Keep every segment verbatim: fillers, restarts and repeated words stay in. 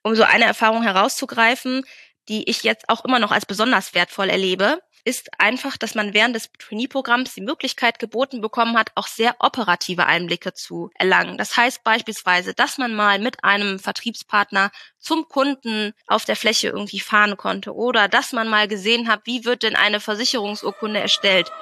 Um so eine Erfahrung herauszugreifen, die ich jetzt auch immer noch als besonders wertvoll erlebe, ist einfach, dass man während des Trainee-Programms die Möglichkeit geboten bekommen hat, auch sehr operative Einblicke zu erlangen. Das heißt beispielsweise, dass man mal mit einem Vertriebspartner zum Kunden auf der Fläche irgendwie fahren konnte oder dass man mal gesehen hat, wie wird denn eine Versicherungsurkunde erstellt.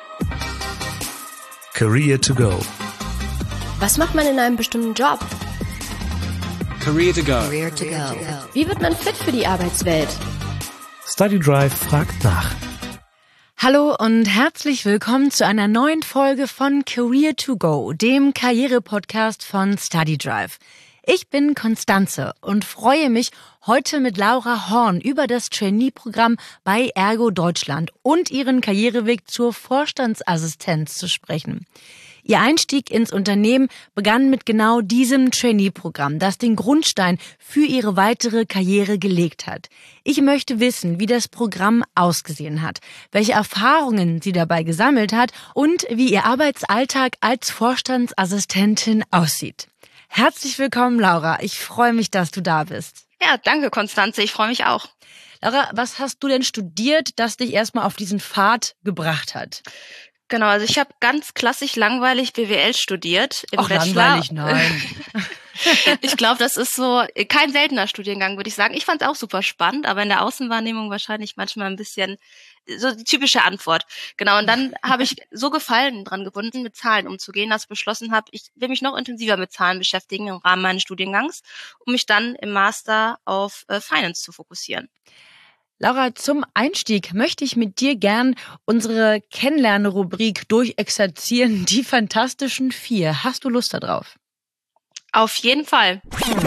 Career to go. Was macht man in einem bestimmten Job? Career to go. Career to go. Wie wird man fit für die Arbeitswelt? StudyDrive fragt nach. Hallo und herzlich willkommen zu einer neuen Folge von Career to go, dem Karriere-Podcast von StudyDrive. Ich bin Konstanze und freue mich, heute mit Laura Horn über das Trainee-Programm bei Ergo Deutschland und ihren Karriereweg zur Vorstandsassistenz zu sprechen. Ihr Einstieg ins Unternehmen begann mit genau diesem Trainee-Programm, das den Grundstein für ihre weitere Karriere gelegt hat. Ich möchte wissen, wie das Programm ausgesehen hat, welche Erfahrungen sie dabei gesammelt hat und wie ihr Arbeitsalltag als Vorstandsassistentin aussieht. Herzlich willkommen, Laura. Ich freue mich, dass du da bist. Ja, danke, Konstanze. Ich freue mich auch. Laura, was hast du denn studiert, das dich erstmal auf diesen Pfad gebracht hat? Genau, also ich habe ganz klassisch langweilig B W L studiert im Ach, Bachelor. langweilig, nein. Ich glaube, das ist so kein seltener Studiengang, würde ich sagen. Ich fand es auch super spannend, aber in der Außenwahrnehmung wahrscheinlich manchmal ein bisschen so die typische Antwort. Genau, und dann habe ich so Gefallen dran gefunden, mit Zahlen umzugehen, dass ich beschlossen habe, ich will mich noch intensiver mit Zahlen beschäftigen im Rahmen meines Studiengangs, um mich dann im Master auf äh, Finance zu fokussieren. Laura, zum Einstieg möchte ich mit dir gern unsere Kennenlernrubrik durchexerzieren, die Fantastischen Vier. Hast du Lust darauf? Auf jeden Fall.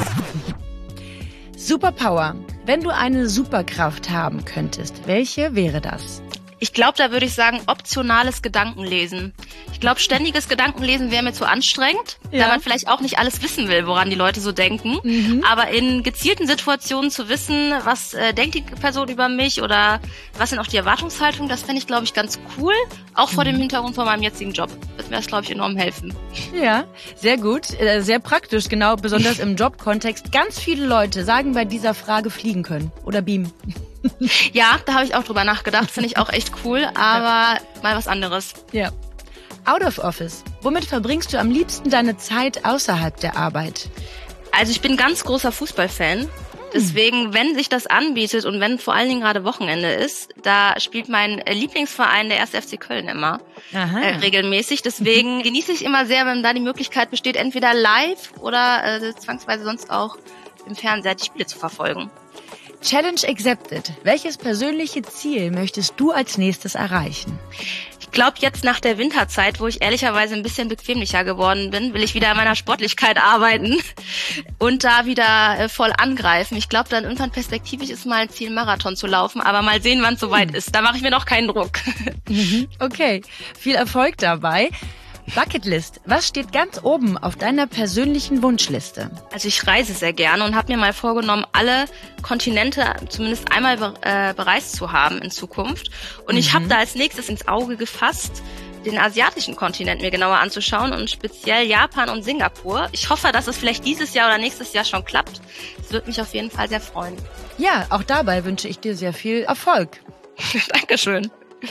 Superpower. Wenn du eine Superkraft haben könntest, welche wäre das? Ich glaube, da würde ich sagen, optionales Gedankenlesen. Ich glaube, ständiges Gedankenlesen wäre mir zu anstrengend, ja. da man vielleicht auch nicht alles wissen will, woran die Leute so denken. Mhm. Aber in gezielten Situationen zu wissen, was äh, denkt die Person über mich oder was sind auch die Erwartungshaltungen, das fände ich, glaube ich, ganz cool. Auch vor mhm. dem Hintergrund von meinem jetzigen Job. Wird mir das, glaube ich, enorm helfen. Ja, sehr gut. Sehr praktisch, genau, besonders im Jobkontext. Ganz viele Leute sagen bei dieser Frage fliegen können oder beamen. Ja, da habe ich auch drüber nachgedacht. Finde ich auch echt cool, aber mal was anderes. Ja. Out of Office. Womit verbringst du am liebsten deine Zeit außerhalb der Arbeit? Also ich bin ganz großer Fußballfan. Deswegen, wenn sich das anbietet und wenn vor allen Dingen gerade Wochenende ist, da spielt mein Lieblingsverein, der erste F C Köln, immer äh, regelmäßig. Deswegen genieße ich immer sehr, wenn da die Möglichkeit besteht, entweder live oder äh, zwangsweise sonst auch im Fernseher die Spiele zu verfolgen. Challenge accepted. Welches persönliche Ziel möchtest du als nächstes erreichen? Ich glaube, jetzt nach der Winterzeit, wo ich ehrlicherweise ein bisschen bequemlicher geworden bin, will ich wieder an meiner Sportlichkeit arbeiten und da wieder äh, voll angreifen. Ich glaube, dann irgendwann perspektivisch ist mal ein Ziel, Marathon zu laufen, aber mal sehen, wann es soweit mhm. ist. Da mache ich mir noch keinen Druck. Mhm. Okay, viel Erfolg dabei. Bucketlist. Was steht ganz oben auf deiner persönlichen Wunschliste? Also ich reise sehr gerne und habe mir mal vorgenommen, alle Kontinente zumindest einmal be- äh, bereist zu haben in Zukunft. Und mhm. ich habe da als nächstes ins Auge gefasst, den asiatischen Kontinent mir genauer anzuschauen und speziell Japan und Singapur. Ich hoffe, dass es vielleicht dieses Jahr oder nächstes Jahr schon klappt. Das würde mich auf jeden Fall sehr freuen. Ja, auch dabei wünsche ich dir sehr viel Erfolg. Dankeschön.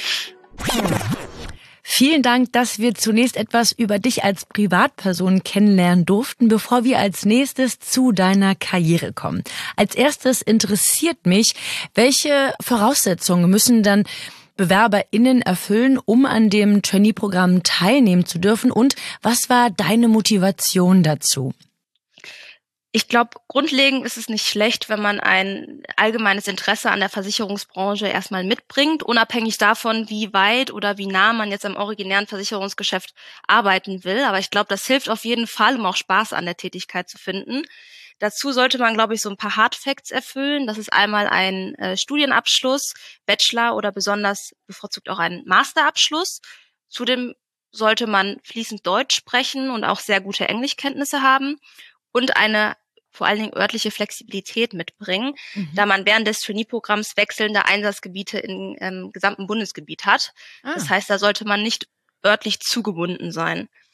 Vielen Dank, dass wir zunächst etwas über dich als Privatperson kennenlernen durften, bevor wir als nächstes zu deiner Karriere kommen. Als erstes interessiert mich, welche Voraussetzungen müssen dann BewerberInnen erfüllen, um an dem Trainee-Programm teilnehmen zu dürfen, und was war deine Motivation dazu? Ich glaube, grundlegend ist es nicht schlecht, wenn man ein allgemeines Interesse an der Versicherungsbranche erstmal mitbringt, unabhängig davon, wie weit oder wie nah man jetzt am originären Versicherungsgeschäft arbeiten will. Aber ich glaube, das hilft auf jeden Fall, um auch Spaß an der Tätigkeit zu finden. Dazu sollte man, glaube ich, so ein paar Hard Facts erfüllen. Das ist einmal ein äh, Studienabschluss, Bachelor oder besonders bevorzugt auch ein Masterabschluss. Zudem sollte man fließend Deutsch sprechen und auch sehr gute Englischkenntnisse haben und eine vor allen Dingen örtliche Flexibilität mitbringen, mhm. da man während des Trainee-Programms wechselnde Einsatzgebiete im ähm, gesamten Bundesgebiet hat. Ah. Das heißt, da sollte man nicht örtlich zugebunden sein.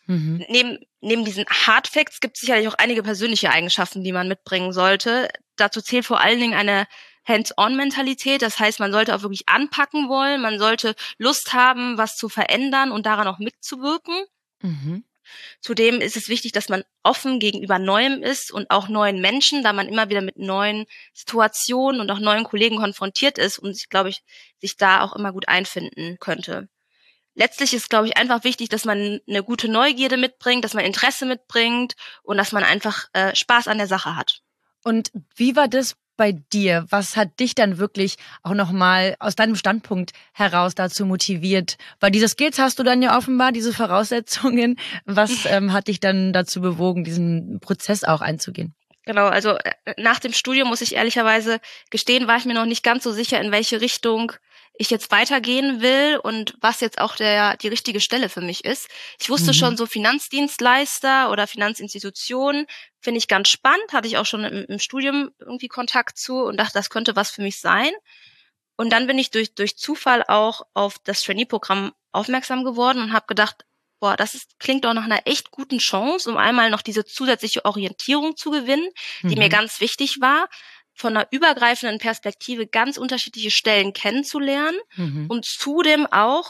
Mhm. Neben, neben diesen Hard Facts gibt es sicherlich auch einige persönliche Eigenschaften, die man mitbringen sollte. Dazu zählt vor allen Dingen eine Hands-on-Mentalität. Das heißt, man sollte auch wirklich anpacken wollen. Man sollte Lust haben, was zu verändern und daran auch mitzuwirken. Mhm. Zudem ist es wichtig, dass man offen gegenüber Neuem ist und auch neuen Menschen, da man immer wieder mit neuen Situationen und auch neuen Kollegen konfrontiert ist und sich, glaube ich, sich da auch immer gut einfinden könnte. Letztlich ist, glaube ich, einfach wichtig, dass man eine gute Neugierde mitbringt, dass man Interesse mitbringt und dass man einfach äh, Spaß an der Sache hat. Und wie war das bei dir? Was hat dich dann wirklich auch nochmal aus deinem Standpunkt heraus dazu motiviert? Weil diese Skills hast du dann ja offenbar, diese Voraussetzungen. Was ähm, hat dich dann dazu bewogen, diesen Prozess auch einzugehen? Genau, also nach dem Studium, muss ich ehrlicherweise gestehen, war ich mir noch nicht ganz so sicher, in welche Richtung ich jetzt weitergehen will und was jetzt auch der die richtige Stelle für mich ist. Ich wusste Mhm. schon, so Finanzdienstleister oder Finanzinstitutionen finde ich ganz spannend, hatte ich auch schon im, im Studium irgendwie Kontakt zu und dachte, das könnte was für mich sein. Und dann bin ich durch durch Zufall auch auf das Trainee-Programm aufmerksam geworden und habe gedacht, boah, das ist, klingt doch nach einer echt guten Chance, um einmal noch diese zusätzliche Orientierung zu gewinnen, die Mhm. mir ganz wichtig war, von einer übergreifenden Perspektive ganz unterschiedliche Stellen kennenzulernen Mhm. und zudem auch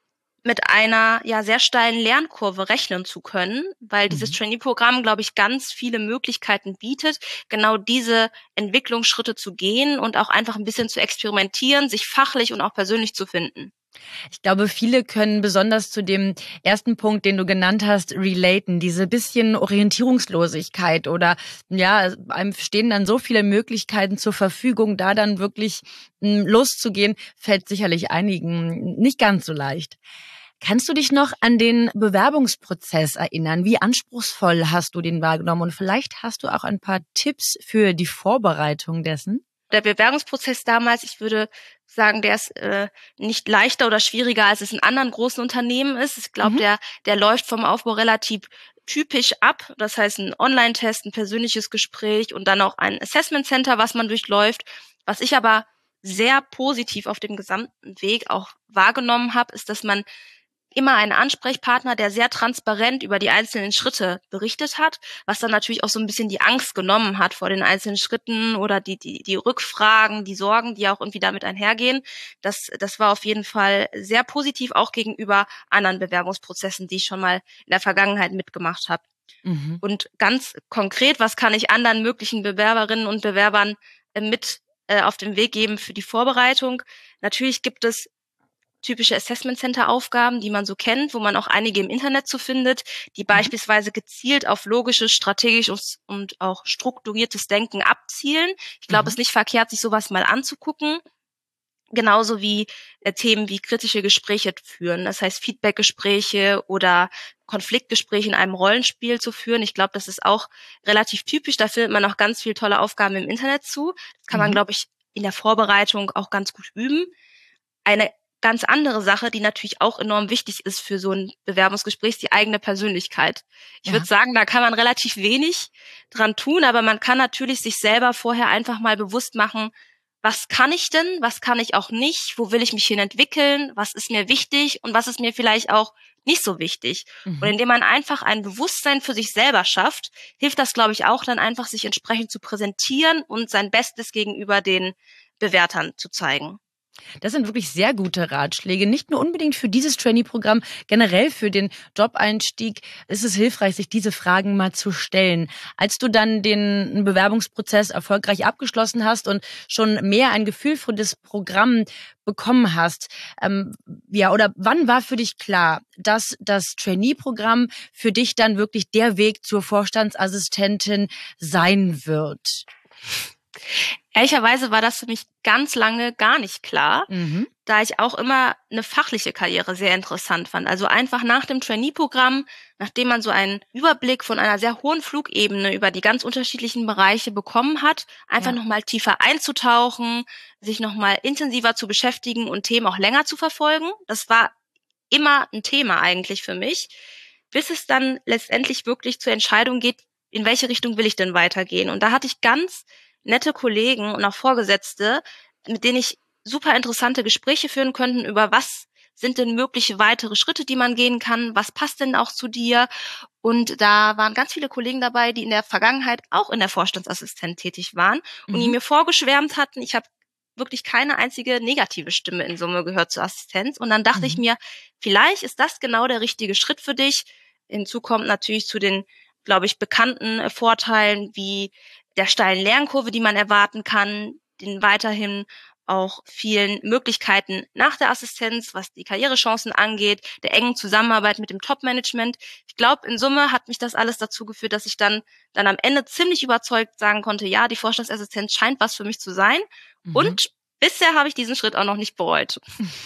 mit einer ja sehr steilen Lernkurve rechnen zu können, weil dieses Mhm. Trainee-Programm, glaube ich, ganz viele Möglichkeiten bietet, genau diese Entwicklungsschritte zu gehen und auch einfach ein bisschen zu experimentieren, sich fachlich und auch persönlich zu finden. Ich glaube, viele können besonders zu dem ersten Punkt, den du genannt hast, relaten. Diese bisschen Orientierungslosigkeit oder ja, einem stehen dann so viele Möglichkeiten zur Verfügung, da dann wirklich m, loszugehen, fällt sicherlich einigen nicht ganz so leicht. Kannst du dich noch an den Bewerbungsprozess erinnern? Wie anspruchsvoll hast du den wahrgenommen? Und vielleicht hast du auch ein paar Tipps für die Vorbereitung dessen? Der Bewerbungsprozess damals, ich würde sagen, der ist äh, nicht leichter oder schwieriger, als es in anderen großen Unternehmen ist. Ich glaube, Mhm. der der läuft vom Aufbau relativ typisch ab. Das heißt, ein Online-Test, ein persönliches Gespräch und dann auch ein Assessment Center, was man durchläuft. Was ich aber sehr positiv auf dem gesamten Weg auch wahrgenommen habe, ist, dass man immer einen Ansprechpartner, der sehr transparent über die einzelnen Schritte berichtet hat, was dann natürlich auch so ein bisschen die Angst genommen hat vor den einzelnen Schritten oder die die die Rückfragen, die Sorgen, die auch irgendwie damit einhergehen. Das das war auf jeden Fall sehr positiv, auch gegenüber anderen Bewerbungsprozessen, die ich schon mal in der Vergangenheit mitgemacht habe. Mhm. Und ganz konkret, was kann ich anderen möglichen Bewerberinnen und Bewerbern äh, mit äh, auf den Weg geben für die Vorbereitung? Natürlich gibt es typische Assessment Center Aufgaben, die man so kennt, wo man auch einige im Internet zu findet, die Mhm. beispielsweise gezielt auf logisches, strategisches und auch strukturiertes Denken abzielen. Ich glaube, Mhm. es ist nicht verkehrt, sich sowas mal anzugucken. Genauso wie äh, Themen wie kritische Gespräche führen. Das heißt, Feedbackgespräche oder Konfliktgespräche in einem Rollenspiel zu führen. Ich glaube, das ist auch relativ typisch. Da findet man auch ganz viele tolle Aufgaben im Internet zu. Das kann man, Mhm. glaube ich, in der Vorbereitung auch ganz gut üben. Eine ganz andere Sache, die natürlich auch enorm wichtig ist für so ein Bewerbungsgespräch, ist die eigene Persönlichkeit. Ich Ja. würde sagen, da kann man relativ wenig dran tun, aber man kann natürlich sich selber vorher einfach mal bewusst machen, was kann ich denn, was kann ich auch nicht, wo will ich mich hin entwickeln, was ist mir wichtig und was ist mir vielleicht auch nicht so wichtig. Und Mhm. indem man einfach ein Bewusstsein für sich selber schafft, hilft das, glaube ich, auch dann einfach, sich entsprechend zu präsentieren und sein Bestes gegenüber den Bewertern zu zeigen. Das sind wirklich sehr gute Ratschläge. Nicht nur unbedingt für dieses Trainee-Programm, generell für den Job-Einstieg ist es hilfreich, sich diese Fragen mal zu stellen. Als du dann den Bewerbungsprozess erfolgreich abgeschlossen hast und schon mehr ein Gefühl für das Programm bekommen hast, ähm, ja, oder wann war für dich klar, dass das Trainee-Programm für dich dann wirklich der Weg zur Vorstandsassistentin sein wird? Ehrlicherweise war das für mich ganz lange gar nicht klar, Mhm. da ich auch immer eine fachliche Karriere sehr interessant fand. Also einfach nach dem Trainee-Programm, nachdem man so einen Überblick von einer sehr hohen Flugebene über die ganz unterschiedlichen Bereiche bekommen hat, einfach Ja. noch mal tiefer einzutauchen, sich noch mal intensiver zu beschäftigen und Themen auch länger zu verfolgen. Das war immer ein Thema eigentlich für mich, bis es dann letztendlich wirklich zur Entscheidung geht, in welche Richtung will ich denn weitergehen? Und da hatte ich ganz nette Kollegen und auch Vorgesetzte, mit denen ich super interessante Gespräche führen könnten über was sind denn mögliche weitere Schritte, die man gehen kann? Was passt denn auch zu dir? Und da waren ganz viele Kollegen dabei, die in der Vergangenheit auch in der Vorstandsassistenz tätig waren und die Mhm. mir vorgeschwärmt hatten. Ich habe wirklich keine einzige negative Stimme in Summe gehört zur Assistenz. Und dann dachte Mhm. ich mir, vielleicht ist das genau der richtige Schritt für dich. Hinzu kommt natürlich zu den, glaube ich, bekannten äh, Vorteilen wie der steilen Lernkurve, die man erwarten kann, den weiterhin auch vielen Möglichkeiten nach der Assistenz, was die Karrierechancen angeht, der engen Zusammenarbeit mit dem Top-Management. Ich glaube, in Summe hat mich das alles dazu geführt, dass ich dann dann am Ende ziemlich überzeugt sagen konnte, ja, die Vorstandsassistenz scheint was für mich zu sein. Mhm. Und bisher habe ich diesen Schritt auch noch nicht bereut.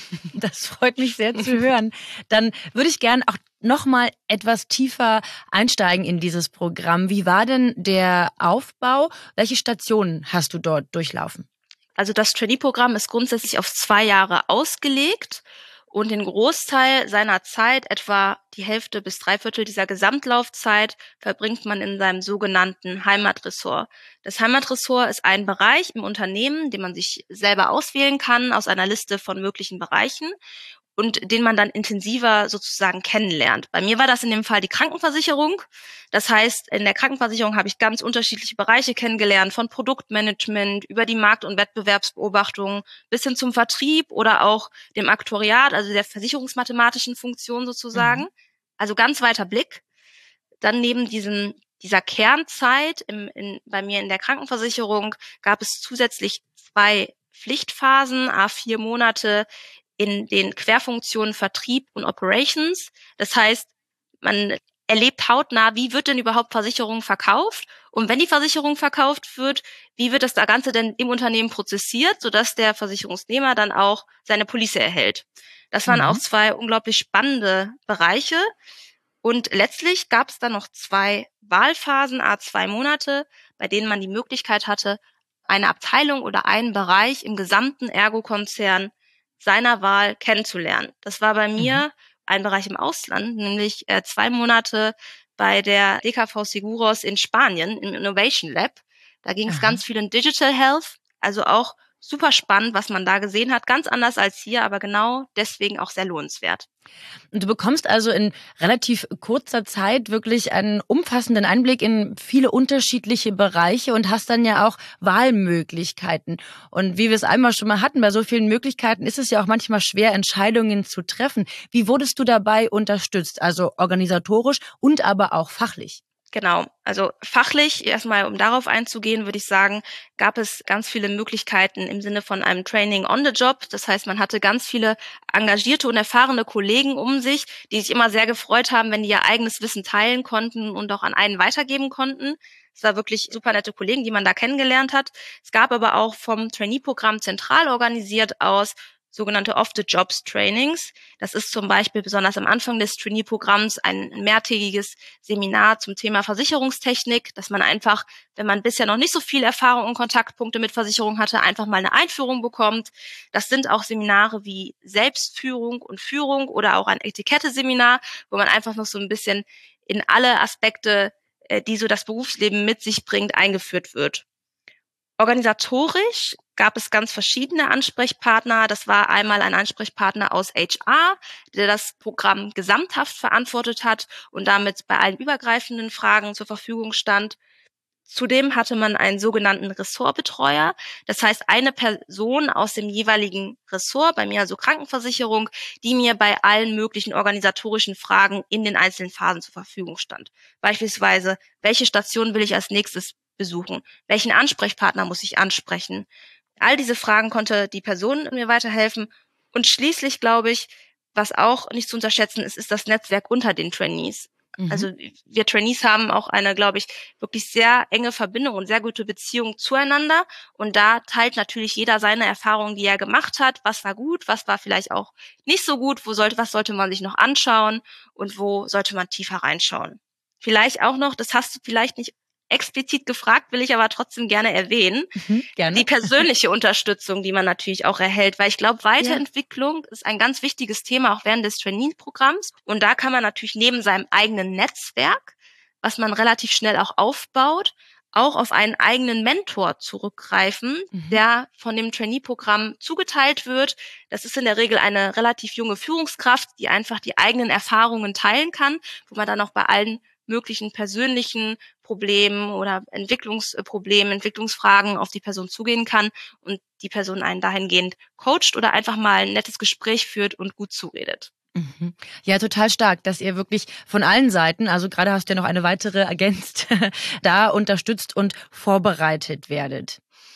Das freut mich sehr zu hören. Dann würde ich gerne auch noch mal etwas tiefer einsteigen in dieses Programm. Wie war denn der Aufbau? Welche Stationen hast du dort durchlaufen? Also das Trainee-Programm ist grundsätzlich auf zwei Jahre ausgelegt und den Großteil seiner Zeit, etwa die Hälfte bis drei Viertel dieser Gesamtlaufzeit, verbringt man in seinem sogenannten Heimatressort. Das Heimatressort ist ein Bereich im Unternehmen, den man sich selber auswählen kann aus einer Liste von möglichen Bereichen und den man dann intensiver sozusagen kennenlernt. Bei mir war das in dem Fall die Krankenversicherung. Das heißt, in der Krankenversicherung habe ich ganz unterschiedliche Bereiche kennengelernt, von Produktmanagement über die Markt- und Wettbewerbsbeobachtung bis hin zum Vertrieb oder auch dem Aktuariat, also der versicherungsmathematischen Funktion sozusagen. Mhm. Also ganz weiter Blick. Dann neben diesem, dieser Kernzeit im, in, bei mir in der Krankenversicherung gab es zusätzlich zwei Pflichtphasen, à vier Monate, in den Querfunktionen Vertrieb und Operations. Das heißt, man erlebt hautnah, wie wird denn überhaupt Versicherung verkauft? Und wenn die Versicherung verkauft wird, wie wird das Ganze denn im Unternehmen prozessiert, sodass der Versicherungsnehmer dann auch seine Police erhält? Das waren Mhm. auch zwei unglaublich spannende Bereiche. Und letztlich gab es dann noch zwei Wahlphasen, à zwei Monate, bei denen man die Möglichkeit hatte, eine Abteilung oder einen Bereich im gesamten Ergo-Konzern seiner Wahl kennenzulernen. Das war bei mir Mhm. ein Bereich im Ausland, nämlich äh, zwei Monate bei der D K V Seguros in Spanien im Innovation Lab. Da ging es Aha. ganz viel in Digital Health, also auch super spannend, was man da gesehen hat. Ganz anders als hier, aber genau deswegen auch sehr lohnenswert. Und du bekommst also in relativ kurzer Zeit wirklich einen umfassenden Einblick in viele unterschiedliche Bereiche und hast dann ja auch Wahlmöglichkeiten. Und wie wir es einmal schon mal hatten, bei so vielen Möglichkeiten ist es ja auch manchmal schwer, Entscheidungen zu treffen. Wie wurdest du dabei unterstützt? Also organisatorisch und aber auch fachlich? Genau, also fachlich, erstmal um darauf einzugehen, würde ich sagen, gab es ganz viele Möglichkeiten im Sinne von einem Training on the Job. Das heißt, man hatte ganz viele engagierte und erfahrene Kollegen um sich, die sich immer sehr gefreut haben, wenn die ihr eigenes Wissen teilen konnten und auch an einen weitergeben konnten. Es war wirklich super nette Kollegen, die man da kennengelernt hat. Es gab aber auch vom Trainee-Programm zentral organisiert aus sogenannte Off-the-Jobs-Trainings. Das ist zum Beispiel besonders am Anfang des Trainee-Programms ein mehrtägiges Seminar zum Thema Versicherungstechnik, dass man einfach, wenn man bisher noch nicht so viel Erfahrung und Kontaktpunkte mit Versicherung hatte, einfach mal eine Einführung bekommt. Das sind auch Seminare wie Selbstführung und Führung oder auch ein Etikette-Seminar, wo man einfach noch so ein bisschen in alle Aspekte, die so das Berufsleben mit sich bringt, eingeführt wird. Organisatorisch gab es ganz verschiedene Ansprechpartner. Das war einmal ein Ansprechpartner aus H R, der das Programm gesamthaft verantwortet hat und damit bei allen übergreifenden Fragen zur Verfügung stand. Zudem hatte man einen sogenannten Ressortbetreuer. Das heißt, eine Person aus dem jeweiligen Ressort, bei mir also Krankenversicherung, die mir bei allen möglichen organisatorischen Fragen in den einzelnen Phasen zur Verfügung stand. Beispielsweise, welche Station will ich als nächstes besuchen? Welchen Ansprechpartner muss ich ansprechen? All diese Fragen konnte die Person mir weiterhelfen. Und schließlich, glaube ich, was auch nicht zu unterschätzen ist, ist das Netzwerk unter den Trainees. Mhm. Also wir Trainees haben auch eine, glaube ich, wirklich sehr enge Verbindung und sehr gute Beziehung zueinander. Und da teilt natürlich jeder seine Erfahrungen, die er gemacht hat. Was war gut, was war vielleicht auch nicht so gut, wo sollte, was sollte man sich noch anschauen und wo sollte man tiefer reinschauen. Vielleicht auch noch, das hast du vielleicht nicht explizit gefragt, will ich aber trotzdem gerne erwähnen, Mhm, gerne. die persönliche Unterstützung, die man natürlich auch erhält, weil ich glaube, Weiterentwicklung ja. ist ein ganz wichtiges Thema, auch während des Trainee-Programms. Und da kann man natürlich neben seinem eigenen Netzwerk, was man relativ schnell auch aufbaut, auch auf einen eigenen Mentor zurückgreifen, mhm. der von dem Trainee-Programm zugeteilt wird. Das ist in der Regel eine relativ junge Führungskraft, die einfach die eigenen Erfahrungen teilen kann, wo man dann auch bei allen möglichen persönlichen Problemen oder Entwicklungsproblemen, Entwicklungsfragen auf die Person zugehen kann und die Person einen dahingehend coacht oder einfach mal ein nettes Gespräch führt und gut zuredet. Ja, total stark, dass ihr wirklich von allen Seiten, also gerade hast du ja noch eine weitere ergänzt, da unterstützt und vorbereitet werdet.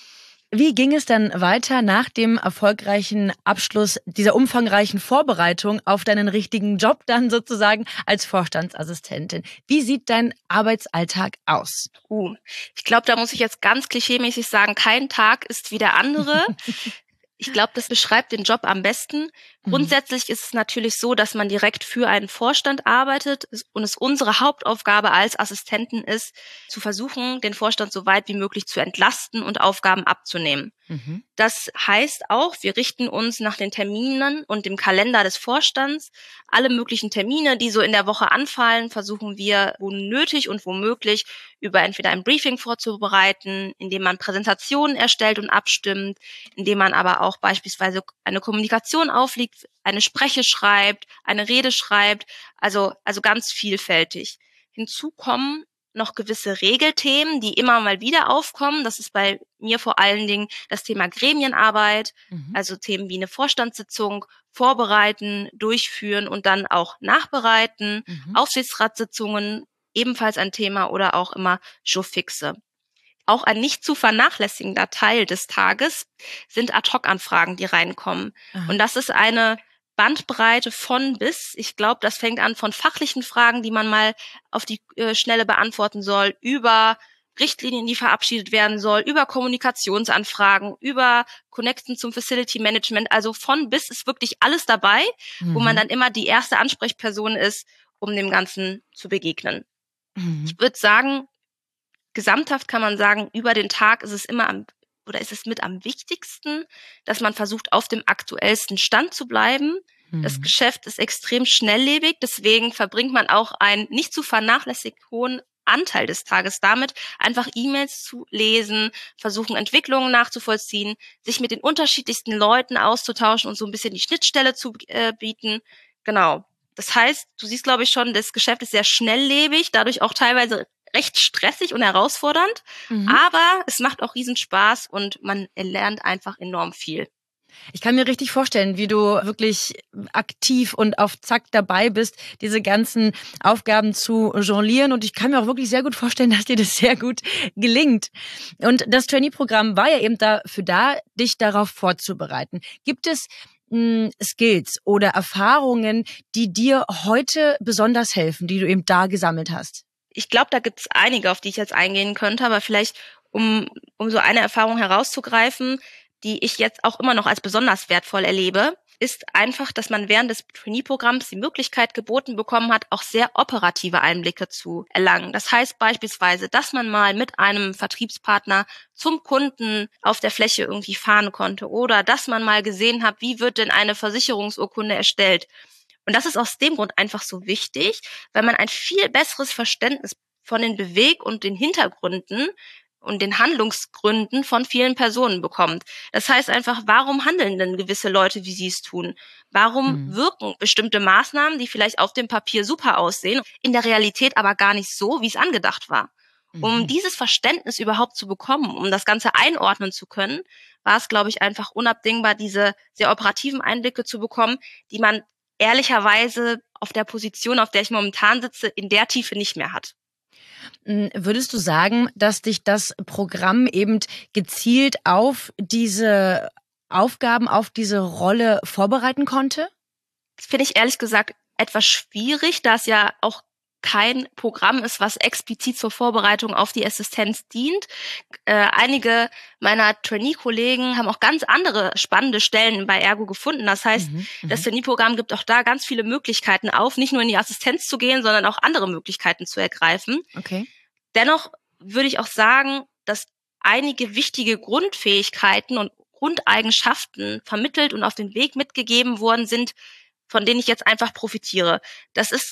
Wie ging es dann weiter nach dem erfolgreichen Abschluss dieser umfangreichen Vorbereitung auf deinen richtigen Job dann sozusagen als Vorstandsassistentin? Wie sieht dein Arbeitsalltag aus? Uh, ich glaube, da muss ich jetzt ganz klischeemäßig sagen, kein Tag ist wie der andere. Ich glaube, das beschreibt den Job am besten. Grundsätzlich ist es natürlich so, dass man direkt für einen Vorstand arbeitet und es unsere Hauptaufgabe als Assistenten ist, zu versuchen, den Vorstand so weit wie möglich zu entlasten und Aufgaben abzunehmen. Mhm. Das heißt auch, wir richten uns nach den Terminen und dem Kalender des Vorstands. Alle möglichen Termine, die so in der Woche anfallen, versuchen wir, wo nötig und womöglich, über entweder ein Briefing vorzubereiten, indem man Präsentationen erstellt und abstimmt, indem man aber auch beispielsweise eine Kommunikation auflegt, eine Spreche schreibt, eine Rede schreibt, also, also ganz vielfältig. Hinzu kommen noch gewisse Regelthemen, die immer mal wieder aufkommen. Das ist bei mir vor allen Dingen das Thema Gremienarbeit, mhm. also Themen wie eine Vorstandssitzung, vorbereiten, durchführen und dann auch nachbereiten, mhm. Aufsichtsratssitzungen, ebenfalls ein Thema oder auch immer Jourfixe. Auch ein nicht zu vernachlässigender Teil des Tages sind Ad-Hoc-Anfragen, die reinkommen. Aha. Und das ist eine Bandbreite von bis. Ich glaube, das fängt an von fachlichen Fragen, die man mal auf die äh, Schnelle beantworten soll, über Richtlinien, die verabschiedet werden soll, über Kommunikationsanfragen, über Connection zum Facility Management. Also von bis ist wirklich alles dabei, mhm. wo man dann immer die erste Ansprechperson ist, um dem Ganzen zu begegnen. Mhm. Ich würde sagen, gesamthaft kann man sagen, über den Tag ist es immer am oder ist es mit am wichtigsten, dass man versucht, auf dem aktuellsten Stand zu bleiben. Mhm. Das Geschäft ist extrem schnelllebig, deswegen verbringt man auch einen nicht zu vernachlässigen hohen Anteil des Tages damit, einfach E-Mails zu lesen, versuchen, Entwicklungen nachzuvollziehen, sich mit den unterschiedlichsten Leuten auszutauschen und so ein bisschen die Schnittstelle zu äh, bieten. Genau. Das heißt, du siehst, glaube ich, schon, das Geschäft ist sehr schnelllebig, dadurch auch teilweise recht stressig und herausfordernd, mhm. aber es macht auch riesen Spaß und man lernt einfach enorm viel. Ich kann mir richtig vorstellen, wie du wirklich aktiv und auf Zack dabei bist, diese ganzen Aufgaben zu jonglieren. Und ich kann mir auch wirklich sehr gut vorstellen, dass dir das sehr gut gelingt. Und das Trainee-Programm war ja eben dafür da, dich darauf vorzubereiten. Gibt es mh, Skills oder Erfahrungen, die dir heute besonders helfen, die du eben da gesammelt hast? Ich glaube, da gibt es einige, auf die ich jetzt eingehen könnte, aber vielleicht, um, um so eine Erfahrung herauszugreifen, die ich jetzt auch immer noch als besonders wertvoll erlebe, ist einfach, dass man während des Trainee-Programms die Möglichkeit geboten bekommen hat, auch sehr operative Einblicke zu erlangen. Das heißt beispielsweise, dass man mal mit einem Vertriebspartner zum Kunden auf der Fläche irgendwie fahren konnte oder dass man mal gesehen hat, wie wird denn eine Versicherungsurkunde erstellt. Und das ist aus dem Grund einfach so wichtig, weil man ein viel besseres Verständnis von den Beweg- und den Hintergründen und den Handlungsgründen von vielen Personen bekommt. Das heißt einfach, warum handeln denn gewisse Leute, wie sie es tun? Warum mhm. wirken bestimmte Maßnahmen, die vielleicht auf dem Papier super aussehen, in der Realität aber gar nicht so, wie es angedacht war? Mhm. Um dieses Verständnis überhaupt zu bekommen, um das Ganze einordnen zu können, war es, glaube ich, einfach unabdingbar, diese sehr operativen Einblicke zu bekommen, die man ehrlicherweise auf der Position, auf der ich momentan sitze, in der Tiefe nicht mehr hat. Würdest du sagen, dass dich das Programm eben gezielt auf diese Aufgaben, auf diese Rolle vorbereiten konnte? Das finde ich ehrlich gesagt etwas schwierig, da es ja auch kein Programm ist, was explizit zur Vorbereitung auf die Assistenz dient. Äh, einige meiner Trainee-Kollegen haben auch ganz andere spannende Stellen bei Ergo gefunden. Das heißt, mhm, das Trainee-Programm gibt auch da ganz viele Möglichkeiten auf, nicht nur in die Assistenz zu gehen, sondern auch andere Möglichkeiten zu ergreifen. Okay. Dennoch würde ich auch sagen, dass einige wichtige Grundfähigkeiten und Grundeigenschaften vermittelt und auf den Weg mitgegeben worden sind, von denen ich jetzt einfach profitiere. Das ist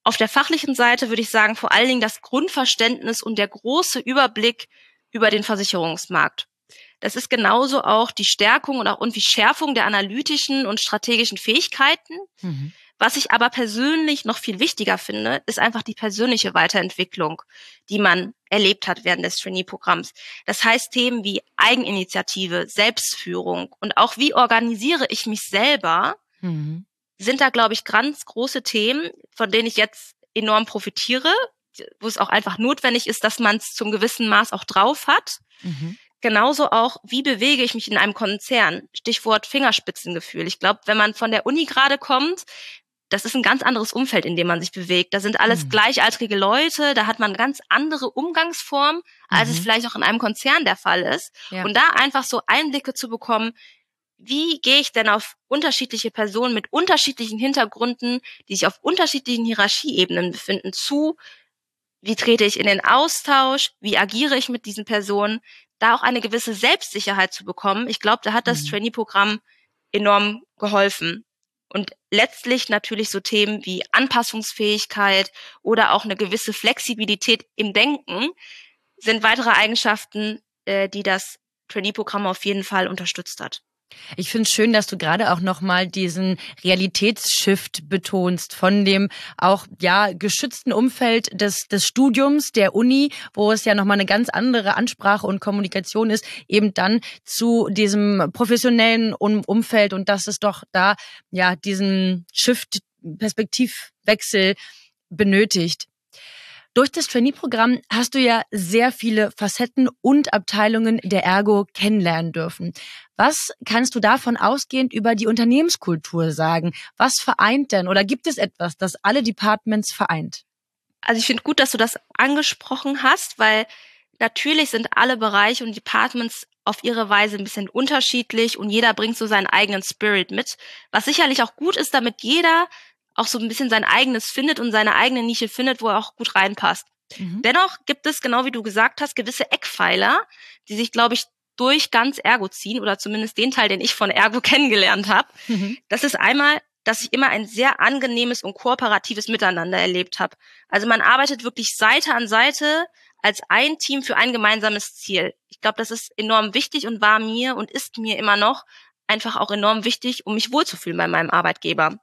Auf der fachlichen Seite würde ich sagen, vor allen Dingen das Grundverständnis und der große Überblick über den Versicherungsmarkt. Das ist genauso auch die Stärkung und auch irgendwie Schärfung der analytischen und strategischen Fähigkeiten. Mhm. Was ich aber persönlich noch viel wichtiger finde, ist einfach die persönliche Weiterentwicklung, die man erlebt hat während des Trainee-Programms. Das heißt Themen wie Eigeninitiative, Selbstführung und auch wie organisiere ich mich selber, mhm. sind da, glaube ich, ganz große Themen, von denen ich jetzt enorm profitiere, wo es auch einfach notwendig ist, dass man es zum gewissen Maß auch drauf hat. Mhm. Genauso auch, wie bewege ich mich in einem Konzern? Stichwort Fingerspitzengefühl. Ich glaube, wenn man von der Uni gerade kommt, das ist ein ganz anderes Umfeld, in dem man sich bewegt. Da sind alles mhm. gleichaltrige Leute, da hat man ganz andere Umgangsformen, als mhm. es vielleicht auch in einem Konzern der Fall ist. Ja. Und da einfach so Einblicke zu bekommen, wie gehe ich denn auf unterschiedliche Personen mit unterschiedlichen Hintergründen, die sich auf unterschiedlichen Hierarchieebenen befinden, zu? Wie trete ich in den Austausch? Wie agiere ich mit diesen Personen? Da auch eine gewisse Selbstsicherheit zu bekommen. Ich glaube, da hat das mhm. Trainee-Programm enorm geholfen. Und letztlich natürlich so Themen wie Anpassungsfähigkeit oder auch eine gewisse Flexibilität im Denken sind weitere Eigenschaften, äh, die das Trainee-Programm auf jeden Fall unterstützt hat. Ich finde es schön, dass du gerade auch nochmal diesen Realitätsshift betonst von dem auch ja geschützten Umfeld des des Studiums, der Uni, wo es ja nochmal eine ganz andere Ansprache und Kommunikation ist, eben dann zu diesem professionellen Umfeld und dass es doch da ja diesen Shift, Perspektivwechsel benötigt. Durch das Trainee-Programm hast du ja sehr viele Facetten und Abteilungen der Ergo kennenlernen dürfen. Was kannst du davon ausgehend über die Unternehmenskultur sagen? Was vereint denn oder gibt es etwas, das alle Departments vereint? Also ich finde gut, dass du das angesprochen hast, weil natürlich sind alle Bereiche und Departments auf ihre Weise ein bisschen unterschiedlich und jeder bringt so seinen eigenen Spirit mit, was sicherlich auch gut ist, damit jeder auch so ein bisschen sein eigenes findet und seine eigene Nische findet, wo er auch gut reinpasst. Mhm. Dennoch gibt es, genau wie du gesagt hast, gewisse Eckpfeiler, die sich, glaube ich, durch ganz Ergo ziehen oder zumindest den Teil, den ich von Ergo kennengelernt habe. Mhm. Das ist einmal, dass ich immer ein sehr angenehmes und kooperatives Miteinander erlebt habe. Also man arbeitet wirklich Seite an Seite als ein Team für ein gemeinsames Ziel. Ich glaube, das ist enorm wichtig und war mir und ist mir immer noch einfach auch enorm wichtig, um mich wohlzufühlen bei meinem Arbeitgeber.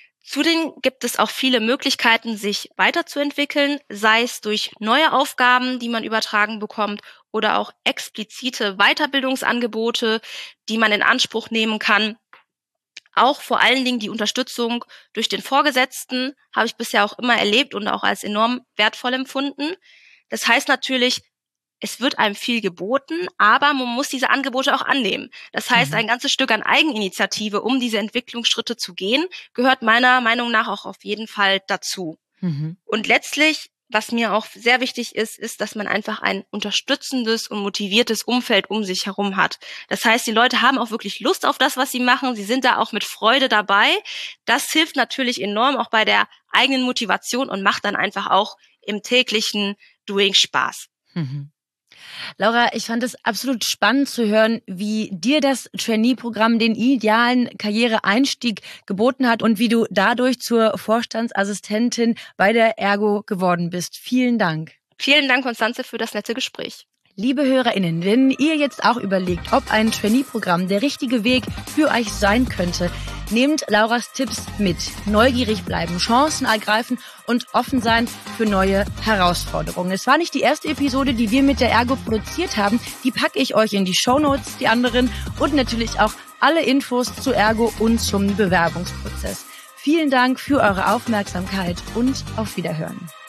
Zudem gibt es auch viele Möglichkeiten, sich weiterzuentwickeln, sei es durch neue Aufgaben, die man übertragen bekommt, oder auch explizite Weiterbildungsangebote, die man in Anspruch nehmen kann. Auch vor allen Dingen die Unterstützung durch den Vorgesetzten habe ich bisher auch immer erlebt und auch als enorm wertvoll empfunden. Das heißt natürlich, es wird einem viel geboten, aber man muss diese Angebote auch annehmen. Das heißt, mhm. ein ganzes Stück an Eigeninitiative, um diese Entwicklungsschritte zu gehen, gehört meiner Meinung nach auch auf jeden Fall dazu. Mhm. Und letztlich, was mir auch sehr wichtig ist, ist, dass man einfach ein unterstützendes und motiviertes Umfeld um sich herum hat. Das heißt, die Leute haben auch wirklich Lust auf das, was sie machen. Sie sind da auch mit Freude dabei. Das hilft natürlich enorm auch bei der eigenen Motivation und macht dann einfach auch im täglichen Doing Spaß. Mhm. Laura, ich fand es absolut spannend zu hören, wie dir das Trainee-Programm den idealen Karriereeinstieg geboten hat und wie du dadurch zur Vorstandsassistentin bei der Ergo geworden bist. Vielen Dank. Vielen Dank, Constanze, für das nette Gespräch. Liebe HörerInnen, wenn ihr jetzt auch überlegt, ob ein Trainee-Programm der richtige Weg für euch sein könnte, nehmt Lauras Tipps mit. Neugierig bleiben, Chancen ergreifen und offen sein für neue Herausforderungen. Es war nicht die erste Episode, die wir mit der Ergo produziert haben. Die packe ich euch in die Shownotes, die anderen, und natürlich auch alle Infos zu Ergo und zum Bewerbungsprozess. Vielen Dank für eure Aufmerksamkeit und auf Wiederhören.